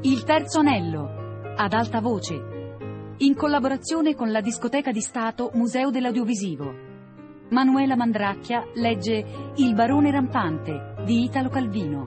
Il terzo anello, ad alta voce, in collaborazione con la Discoteca di Stato Museo dell'Audiovisivo. Manuela Mandracchia legge Il barone rampante di Italo Calvino.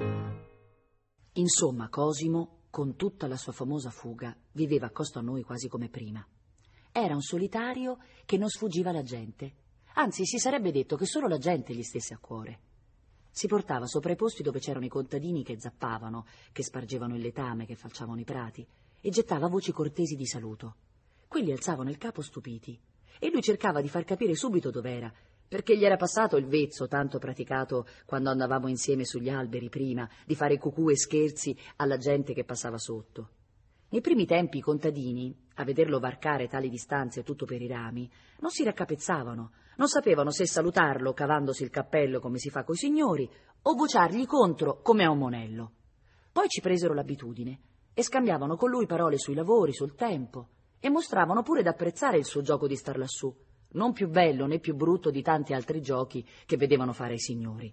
Insomma, Cosimo, con tutta la sua famosa fuga, viveva accosto a noi quasi come prima. Era un solitario che non sfuggiva alla gente. Anzi, si sarebbe detto che solo la gente gli stesse a cuore. Si portava sopra i posti dove c'erano i contadini che zappavano, che spargevano il letame, che falciavano i prati, e gettava voci cortesi di saluto. Quelli alzavano il capo stupiti, e lui cercava di far capire subito dov'era, perché gli era passato il vezzo tanto praticato quando andavamo insieme sugli alberi prima, di fare cucù e scherzi alla gente che passava sotto. Nei primi tempi i contadini, a vederlo varcare tali distanze tutto per i rami, non si raccapezzavano, non sapevano se salutarlo cavandosi il cappello come si fa coi signori o vociargli contro come a un monello. Poi ci presero l'abitudine e scambiavano con lui parole sui lavori, sul tempo, e mostravano pure d'apprezzare il suo gioco di star lassù, non più bello né più brutto di tanti altri giochi che vedevano fare ai signori.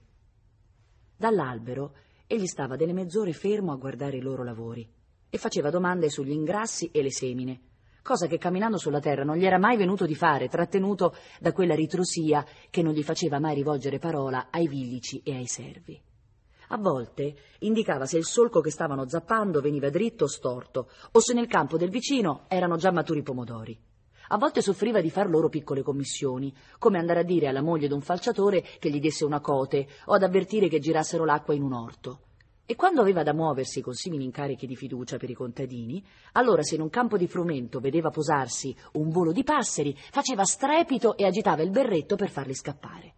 Dall'albero egli stava delle mezz'ore fermo a guardare i loro lavori e faceva domande sugli ingrassi e le semine, cosa che camminando sulla terra non gli era mai venuto di fare, trattenuto da quella ritrosia che non gli faceva mai rivolgere parola ai villici e ai servi. A volte indicava se il solco che stavano zappando veniva dritto o storto, o se nel campo del vicino erano già maturi pomodori. A volte soffriva di far loro piccole commissioni, come andare a dire alla moglie d'un falciatore che gli desse una cote o ad avvertire che girassero l'acqua in un orto. E quando aveva da muoversi con simili incarichi di fiducia per i contadini, allora se in un campo di frumento vedeva posarsi un volo di passeri, faceva strepito e agitava il berretto per farli scappare.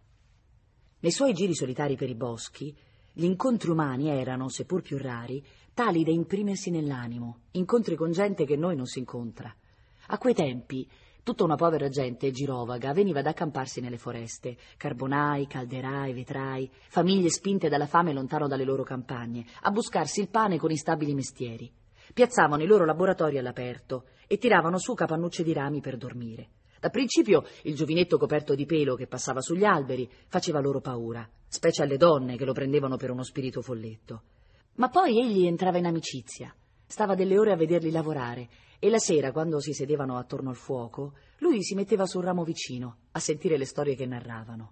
Nei suoi giri solitari per i boschi, gli incontri umani erano, seppur più rari, tali da imprimersi nell'animo, incontri con gente che noi non si incontra. A quei tempi tutta una povera gente girovaga veniva ad accamparsi nelle foreste, carbonai, calderai, vetrai, famiglie spinte dalla fame lontano dalle loro campagne, a buscarsi il pane con instabili mestieri. Piazzavano i loro laboratori all'aperto e tiravano su capannucce di rami per dormire. Da principio il giovinetto coperto di pelo che passava sugli alberi faceva loro paura, specie alle donne che lo prendevano per uno spirito folletto. Ma poi egli entrava in amicizia, stava delle ore a vederli lavorare, e la sera, quando si sedevano attorno al fuoco, lui si metteva sul ramo vicino a sentire le storie che narravano.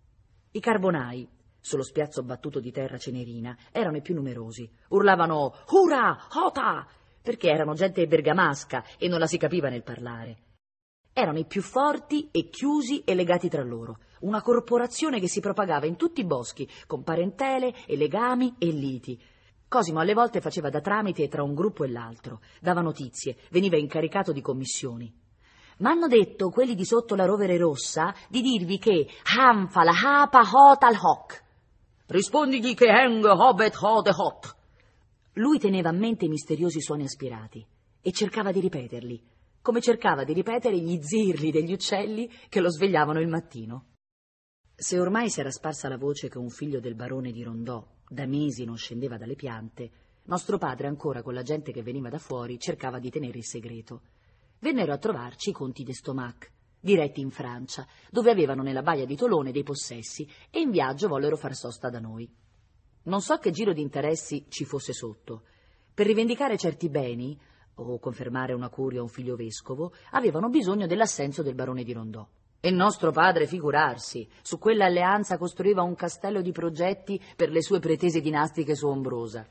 I carbonai, sullo spiazzo battuto di terra cenerina, erano i più numerosi. Urlavano «Hurra! Hota!» perché erano gente bergamasca e non la si capiva nel parlare. Erano i più forti e chiusi e legati tra loro, una corporazione che si propagava in tutti i boschi, con parentele e legami e liti. Cosimo alle volte faceva da tramite tra un gruppo e l'altro, dava notizie, veniva incaricato di commissioni. M'hanno detto quelli di sotto la rovere rossa di dirvi che Hanfa la hapa hot al hoc. Rispondigli che heng hobet hode hot. Lui teneva a mente i misteriosi suoni aspirati e cercava di ripeterli, come cercava di ripetere gli zirli degli uccelli che lo svegliavano il mattino. Se ormai si era sparsa la voce che un figlio del barone di Rondò da mesi non scendeva dalle piante, nostro padre ancora con la gente che veniva da fuori cercava di tenere il segreto. Vennero a trovarci i conti d'Estomac, diretti in Francia, dove avevano nella baia di Tolone dei possessi e in viaggio vollero far sosta da noi. Non so che giro di interessi ci fosse sotto. Per rivendicare certi beni, o confermare una curia a un figlio vescovo, avevano bisogno dell'assenso del barone di Rondò. E nostro padre, figurarsi, su quella alleanza costruiva un castello di progetti per le sue pretese dinastiche su Ombrosa.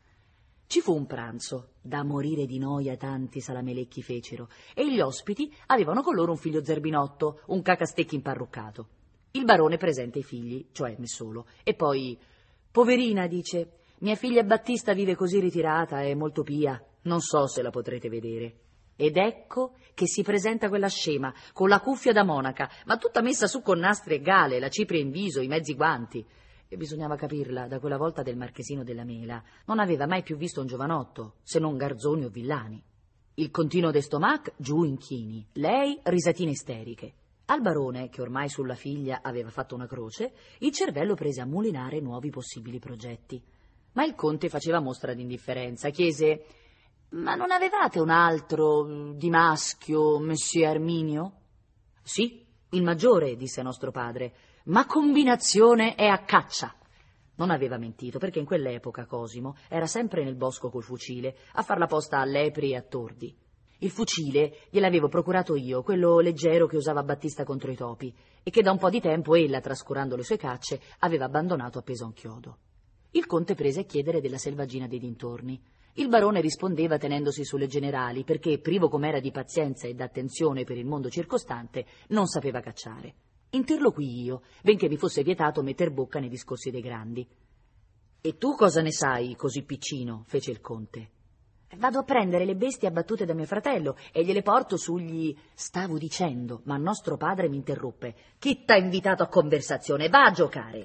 Ci fu un pranzo, da morire di noia tanti salamelecchi fecero, e gli ospiti avevano con loro un figlio zerbinotto, un cacastecchi imparruccato. Il barone presenta i figli, cioè me solo, e poi, poverina, dice, mia figlia Battista vive così ritirata, è molto pia, non so se la potrete vedere. Ed ecco che si presenta quella scema, con la cuffia da monaca, ma tutta messa su con nastri e gale, la cipria in viso, i mezzi guanti. E bisognava capirla, da quella volta del marchesino della Mela, non aveva mai più visto un giovanotto, se non garzoni o villani. Il continuo d'Estomac giù inchini, lei risatine isteriche. Al barone, che ormai sulla figlia aveva fatto una croce, il cervello prese a mulinare nuovi possibili progetti. Ma il conte faceva mostra di indifferenza, chiese... «Ma non avevate un altro di maschio, Messie Arminio?» «Sì, il maggiore», disse nostro padre, «ma combinazione è a caccia». Non aveva mentito, perché in quell'epoca Cosimo era sempre nel bosco col fucile, a far la posta a lepri e a tordi. Il fucile gliel'avevo procurato io, quello leggero che usava Battista contro i topi, e che da un po' di tempo ella, trascurando le sue cacce, aveva abbandonato appeso a un chiodo. Il conte prese a chiedere della selvaggina dei dintorni. Il barone rispondeva tenendosi sulle generali, perché, privo com'era di pazienza e d'attenzione per il mondo circostante, non sapeva cacciare. Interloquii io, benché mi fosse vietato metter bocca nei discorsi dei grandi. «E tu cosa ne sai, così piccino?» fece il conte. «Vado a prendere le bestie abbattute da mio fratello e gliele porto sugli...» Stavo dicendo, ma nostro padre mi interruppe. «Chi t'ha invitato a conversazione? Va a giocare!»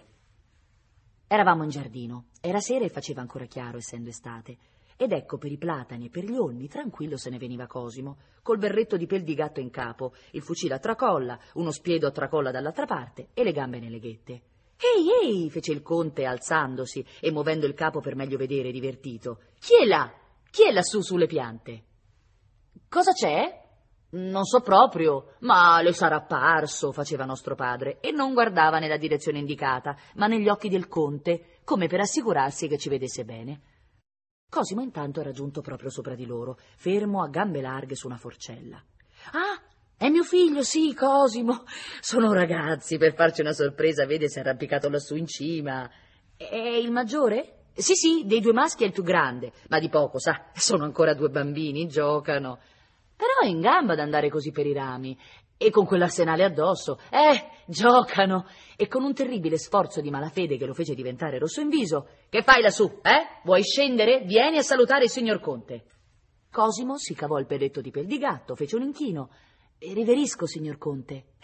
Eravamo in giardino. Era sera e faceva ancora chiaro, essendo estate. Ed ecco, per i platani e per gli olmi, tranquillo se ne veniva Cosimo, col berretto di pel di gatto in capo, il fucile a tracolla, uno spiedo a tracolla dall'altra parte e le gambe nelle ghette. «Ehi, ehi!» fece il conte alzandosi e muovendo il capo per meglio vedere, divertito. «Chi è là? Chi è lassù sulle piante?» «Cosa c'è?» «Non so proprio, ma le sarà apparso», faceva nostro padre, e non guardava nella direzione indicata, ma negli occhi del conte, come per assicurarsi che ci vedesse bene. Cosimo intanto era giunto proprio sopra di loro, fermo a gambe larghe su una forcella. «Ah, è mio figlio, sì, Cosimo. Sono ragazzi, per farci una sorpresa, vede, si è arrampicato lassù in cima. È il maggiore?» Sì, dei due maschi è il più grande, ma di poco, sa, sono ancora due bambini, giocano. Però è in gamba ad andare così per i rami, e con quell'arsenale addosso, giocano, e con un terribile sforzo di malafede che lo fece diventare rosso in viso. «Che fai lassù, Vuoi scendere? Vieni a salutare il signor conte!» Cosimo si cavò il pelletto di pel di gatto, fece un inchino. «Riverisco, signor conte!»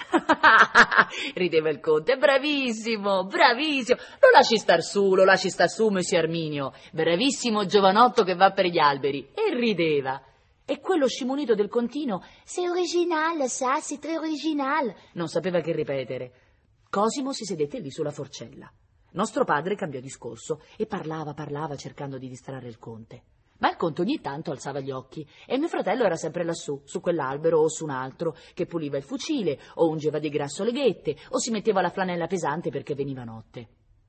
Rideva il conte. «Bravissimo, bravissimo! Lo lasci star su, Monsieur Arminio! Bravissimo giovanotto che va per gli alberi!» E rideva. E quello scimunito del contino, «C'est original, ça, c'est très original!» non sapeva che ripetere. Cosimo si sedette lì sulla forcella. Nostro padre cambiò discorso e parlava cercando di distrarre il conte. Ma il conte ogni tanto alzava gli occhi e mio fratello era sempre lassù, su quell'albero o su un altro, che puliva il fucile o ungeva di grasso le ghette o si metteva la flanella pesante perché veniva notte.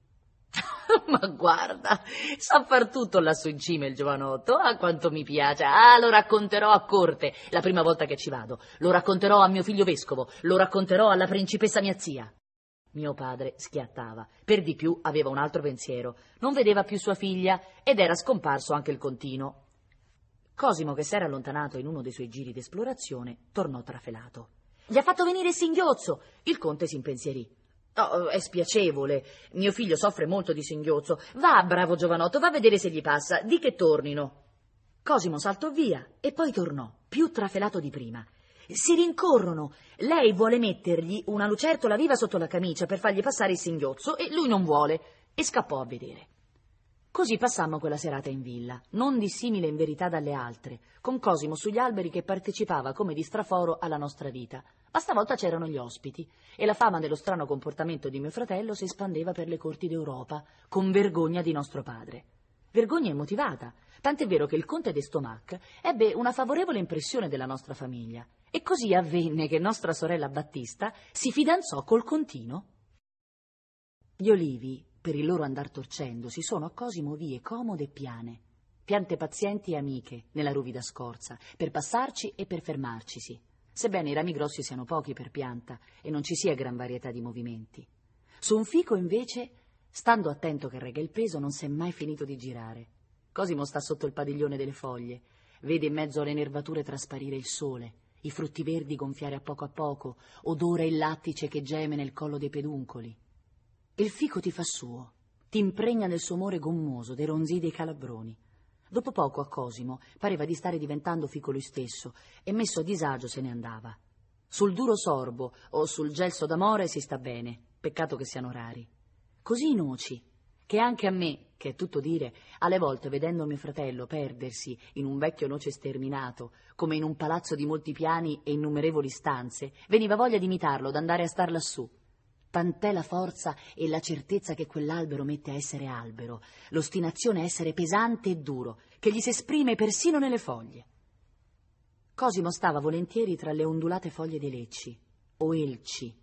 «Ma guarda, sa far tutto lassù in cima il giovanotto, quanto mi piace, lo racconterò a corte la prima volta che ci vado, lo racconterò a mio figlio vescovo, lo racconterò alla principessa mia zia». Mio padre schiattava, per di più aveva un altro pensiero, non vedeva più sua figlia ed era scomparso anche il contino. Cosimo, che s'era allontanato in uno dei suoi giri d'esplorazione, tornò trafelato. «Gli ha fatto venire il singhiozzo!» Il conte si impensierì. «Oh, è spiacevole, mio figlio soffre molto di singhiozzo. Va, bravo giovanotto, va a vedere se gli passa, di che tornino». Cosimo saltò via e poi tornò, più trafelato di prima. «Si rincorrono. Lei vuole mettergli una lucertola viva sotto la camicia per fargli passare il singhiozzo e lui non vuole», e scappò a vedere. Così passammo quella serata in villa, non dissimile in verità dalle altre, con Cosimo sugli alberi che partecipava come di straforo alla nostra vita. Ma stavolta c'erano gli ospiti e la fama dello strano comportamento di mio fratello si espandeva per le corti d'Europa, con vergogna di nostro padre. Vergogna immotivata, tant'è vero che il conte d'Estomac ebbe una favorevole impressione della nostra famiglia. E così avvenne che nostra sorella Battista si fidanzò col contino. Gli olivi, per il loro andar torcendosi, sono a Cosimo vie comode e piane, piante pazienti e amiche nella ruvida scorza, per passarci e per fermarcisi, sebbene i rami grossi siano pochi per pianta e non ci sia gran varietà di movimenti. Su un fico, invece, stando attento che regga il peso, non s'è mai finito di girare. Cosimo sta sotto il padiglione delle foglie, vede in mezzo alle nervature trasparire il sole, i frutti verdi gonfiare a poco, odora il lattice che geme nel collo dei peduncoli. Il fico ti fa suo, ti impregna del suo umore gommoso, dei ronzii dei calabroni. Dopo poco a Cosimo pareva di stare diventando fico lui stesso e messo a disagio se ne andava. Sul duro sorbo o sul gelso d'amore si sta bene, peccato che siano rari. Così i noci, che anche a me, che è tutto dire, alle volte vedendo mio fratello perdersi in un vecchio noce sterminato, come in un palazzo di molti piani e innumerevoli stanze, veniva voglia di imitarlo, d'andare a star lassù. Tant'è la forza e la certezza che quell'albero mette a essere albero, l'ostinazione a essere pesante e duro, che gli si esprime persino nelle foglie. Cosimo stava volentieri tra le ondulate foglie dei lecci, o elci,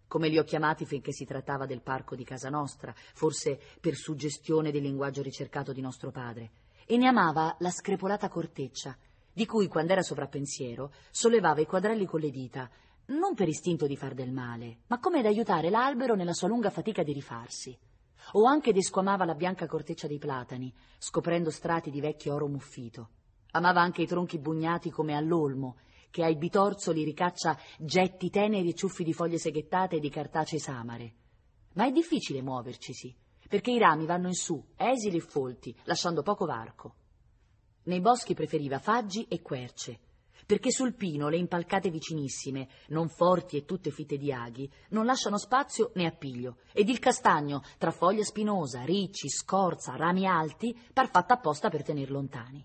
come li ho chiamati finché si trattava del parco di casa nostra, forse per suggestione del linguaggio ricercato di nostro padre, e ne amava la screpolata corteccia, di cui, quando era sovrappensiero, sollevava i quadrelli con le dita, non per istinto di far del male, ma come ad aiutare l'albero nella sua lunga fatica di rifarsi. O anche desquamava la bianca corteccia dei platani, scoprendo strati di vecchio oro muffito. Amava anche i tronchi bugnati come all'olmo, che ai bitorzoli ricaccia getti teneri e ciuffi di foglie seghettate e di cartacee samare. Ma è difficile muovercisi, perché i rami vanno in su, esili e folti, lasciando poco varco. Nei boschi preferiva faggi e querce, perché sul pino le impalcate vicinissime, non forti e tutte fitte di aghi, non lasciano spazio né appiglio, ed il castagno, tra foglia spinosa, ricci, scorza, rami alti, par fatta apposta per tener lontani.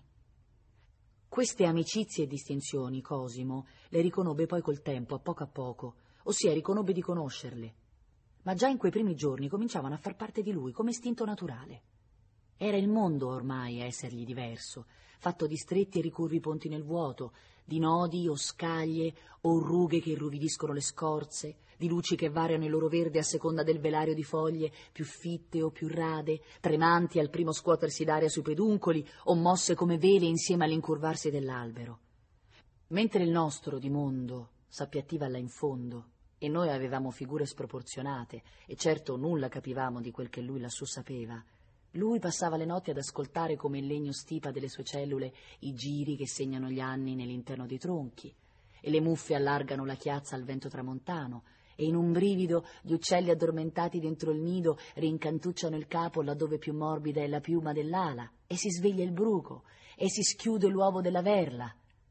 Queste amicizie e distinzioni Cosimo le riconobbe poi col tempo, a poco, ossia riconobbe di conoscerle. Ma già in quei primi giorni cominciavano a far parte di lui come istinto naturale. Era il mondo ormai a essergli diverso, fatto di stretti e ricurvi ponti nel vuoto, di nodi o scaglie o rughe che irruvidiscono le scorze, di luci che variano il loro verde a seconda del velario di foglie, più fitte o più rade, tremanti al primo scuotersi d'aria sui peduncoli o mosse come vele insieme all'incurvarsi dell'albero. Mentre il nostro di mondo s'appiattiva là in fondo e noi avevamo figure sproporzionate e certo nulla capivamo di quel che lui lassù sapeva, lui passava le notti ad ascoltare come il legno stipa delle sue cellule i giri che segnano gli anni nell'interno dei tronchi, e le muffe allargano la chiazza al vento tramontano, e in un brivido gli uccelli addormentati dentro il nido rincantucciano il capo laddove più morbida è la piuma dell'ala, e si sveglia il bruco, e si schiude l'uovo della verla.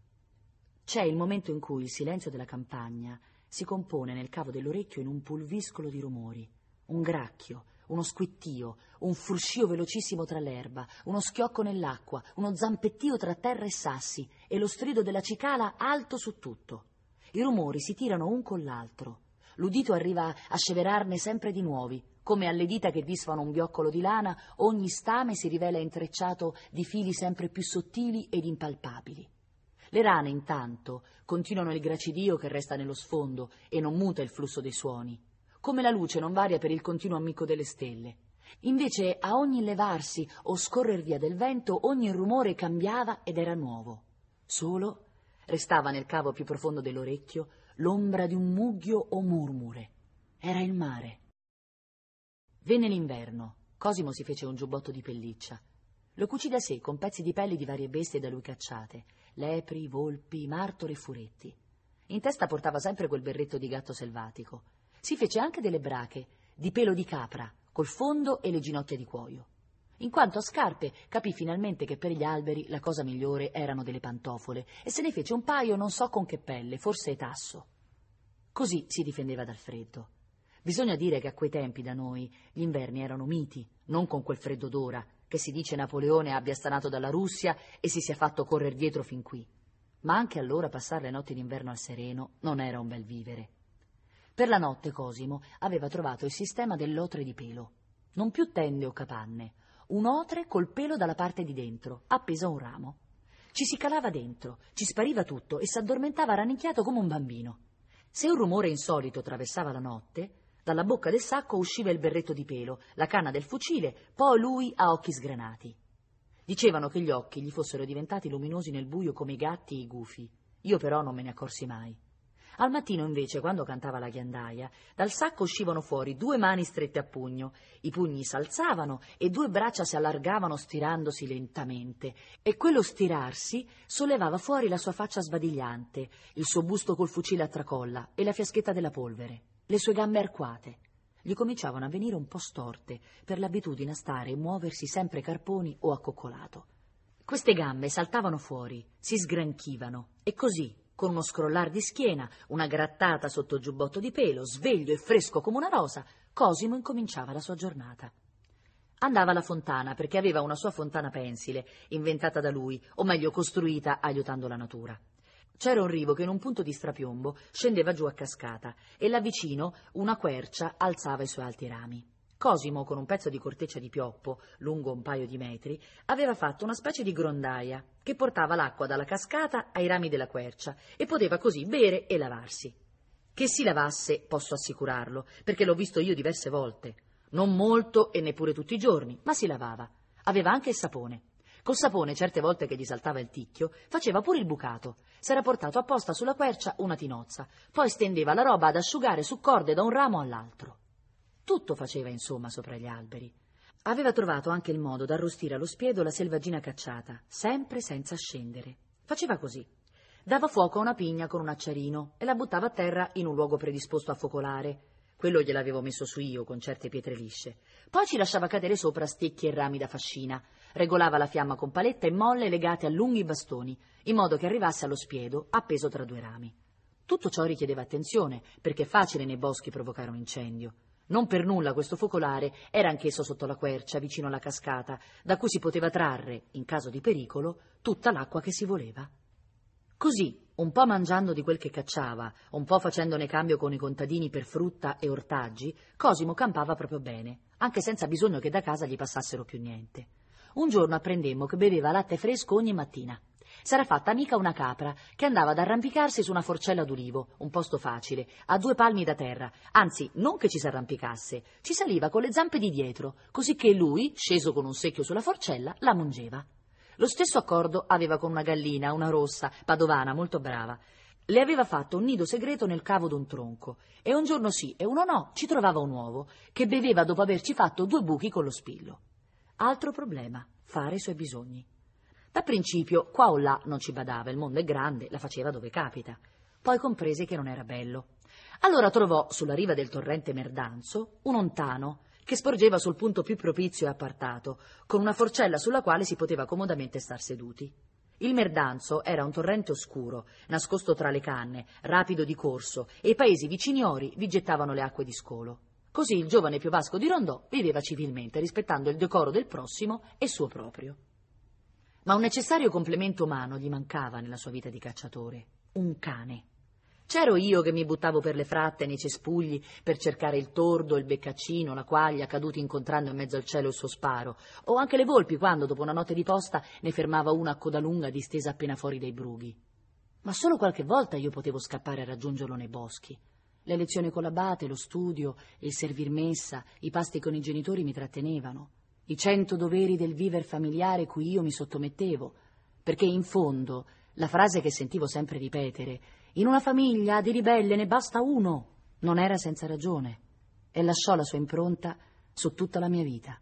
C'è il momento in cui il silenzio della campagna si compone nel cavo dell'orecchio in un pulviscolo di rumori, un gracchio, uno squittio, un fruscio velocissimo tra l'erba, uno schiocco nell'acqua, uno zampettio tra terra e sassi e lo strido della cicala alto su tutto. I rumori si tirano un con l'altro. L'udito arriva a sceverarne sempre di nuovi, come alle dita che disfano un bioccolo di lana, ogni stame si rivela intrecciato di fili sempre più sottili ed impalpabili. Le rane, intanto, continuano il gracidio che resta nello sfondo e non muta il flusso dei suoni, come la luce non varia per il continuo ammicco delle stelle. Invece, a ogni levarsi o scorrer via del vento, ogni rumore cambiava ed era nuovo. Solo restava nel cavo più profondo dell'orecchio l'ombra di un mughio o murmure. Era il mare. Venne l'inverno. Cosimo si fece un giubbotto di pelliccia. Lo cucì da sé con pezzi di pelli di varie bestie da lui cacciate, lepri, volpi, martori e furetti. In testa portava sempre quel berretto di gatto selvatico. Si fece anche delle brache, di pelo di capra, col fondo e le ginocchia di cuoio. In quanto a scarpe, capì finalmente che per gli alberi la cosa migliore erano delle pantofole, e se ne fece un paio non so con che pelle, forse tasso. Così si difendeva dal freddo. Bisogna dire che a quei tempi da noi gli inverni erano miti, non con quel freddo d'ora, che si dice Napoleone abbia stanato dalla Russia e si sia fatto correr dietro fin qui. Ma anche allora passare le notti d'inverno al sereno non era un bel vivere. Per la notte Cosimo aveva trovato il sistema dell'otre di pelo. Non più tende o capanne, un otre col pelo dalla parte di dentro, appeso a un ramo. Ci si calava dentro, ci spariva tutto e s'addormentava rannicchiato come un bambino. Se un rumore insolito attraversava la notte, dalla bocca del sacco usciva il berretto di pelo, la canna del fucile, poi lui a occhi sgranati. Dicevano che gli occhi gli fossero diventati luminosi nel buio come i gatti e i gufi. Io però non me ne accorsi mai. Al mattino, invece, quando cantava la ghiandaia, dal sacco uscivano fuori 2 mani strette a pugno, i pugni s'alzavano e 2 braccia si allargavano stirandosi lentamente, e quello stirarsi sollevava fuori la sua faccia sbadigliante, il suo busto col fucile a tracolla e la fiaschetta della polvere, le sue gambe arcuate. Gli cominciavano a venire un po' storte per l'abitudine a stare e muoversi sempre carponi o accoccolato. Queste gambe saltavano fuori, si sgranchivano e così, con uno scrollar di schiena, una grattata sotto il giubbotto di pelo, sveglio e fresco come una rosa, Cosimo incominciava la sua giornata. Andava alla fontana perché aveva una sua fontana pensile, inventata da lui, o meglio costruita aiutando la natura. C'era un rivo che in un punto di strapiombo scendeva giù a cascata e là vicino una quercia alzava i suoi alti rami. Cosimo, con un pezzo di corteccia di pioppo, lungo un paio di metri, aveva fatto una specie di grondaia che portava l'acqua dalla cascata ai rami della quercia e poteva così bere e lavarsi. Che si lavasse, posso assicurarlo, perché l'ho visto io diverse volte. Non molto e neppure tutti i giorni, ma si lavava. Aveva anche il sapone. Col sapone, certe volte che gli saltava il ticchio, faceva pure il bucato. S'era portato apposta sulla quercia una tinozza, poi stendeva la roba ad asciugare su corde da un ramo all'altro. Tutto faceva, insomma, sopra gli alberi. Aveva trovato anche il modo d'arrostire allo spiedo la selvaggina cacciata, sempre senza scendere. Faceva così. Dava fuoco a una pigna con un acciarino e la buttava a terra in un luogo predisposto a focolare. Quello gliel'avevo messo su io con certe pietre lisce. Poi ci lasciava cadere sopra stecchi e rami da fascina. Regolava la fiamma con paletta e molle legate a lunghi bastoni, in modo che arrivasse allo spiedo appeso tra due rami. Tutto ciò richiedeva attenzione, perché è facile nei boschi provocare un incendio. Non per nulla questo focolare era anch'esso sotto la quercia, vicino alla cascata, da cui si poteva trarre, in caso di pericolo, tutta l'acqua che si voleva. Così, un po' mangiando di quel che cacciava, un po' facendone cambio con i contadini per frutta e ortaggi, Cosimo campava proprio bene, anche senza bisogno che da casa gli passassero più niente. Un giorno apprendemmo che beveva latte fresco ogni mattina. S'era fatta amica una capra che andava ad arrampicarsi su una forcella d'ulivo, un posto facile, a 2 palmi da terra. Anzi, non che ci s'arrampicasse, ci saliva con le zampe di dietro, così che lui, sceso con un secchio sulla forcella, la mungeva. Lo stesso accordo aveva con una gallina, una rossa, padovana, molto brava. Le aveva fatto un nido segreto nel cavo d'un tronco, e un giorno sì e uno no ci trovava un uovo, che beveva dopo averci fatto 2 buchi con lo spillo. Altro problema, fare i suoi bisogni. Da principio, qua o là non ci badava, il mondo è grande, la faceva dove capita. Poi comprese che non era bello. Allora trovò, sulla riva del torrente Merdanzo, un ontano, che sporgeva sul punto più propizio e appartato, con una forcella sulla quale si poteva comodamente star seduti. Il Merdanzo era un torrente oscuro, nascosto tra le canne, rapido di corso, e i paesi viciniori vi gettavano le acque di scolo. Così il giovane piovasco di Rondò viveva civilmente, rispettando il decoro del prossimo e suo proprio. Ma un necessario complemento umano gli mancava nella sua vita di cacciatore: un cane. C'ero io che mi buttavo per le fratte, nei cespugli, per cercare il tordo, il beccaccino, la quaglia, caduti incontrando in mezzo al cielo il suo sparo, o anche le volpi quando, dopo una notte di posta, ne fermava una a coda lunga distesa appena fuori dai brughi. Ma solo qualche volta io potevo scappare a raggiungerlo nei boschi. Le lezioni con l'abate, lo studio, il servir messa, i pasti con i genitori mi trattenevano. I 100 doveri del viver familiare cui io mi sottomettevo, perché in fondo la frase che sentivo sempre ripetere: in una famiglia di ribelle ne basta uno, non era senza ragione, e lasciò la sua impronta su tutta la mia vita.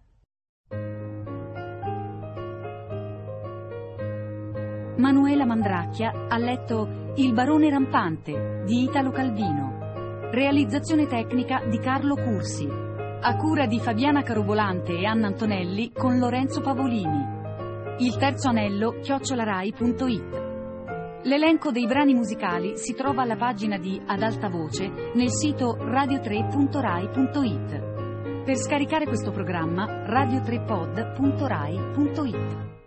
Manuela Mandracchia ha letto Il barone rampante di Italo Calvino, realizzazione tecnica di Carlo Cursi, a cura di Fabiana Carobolante e Anna Antonelli con Lorenzo Pavolini. Il terzo anello @rai.it. L'elenco dei brani musicali si trova alla pagina di Ad alta voce nel sito radio3.rai.it. Per scaricare questo programma radio3pod.rai.it.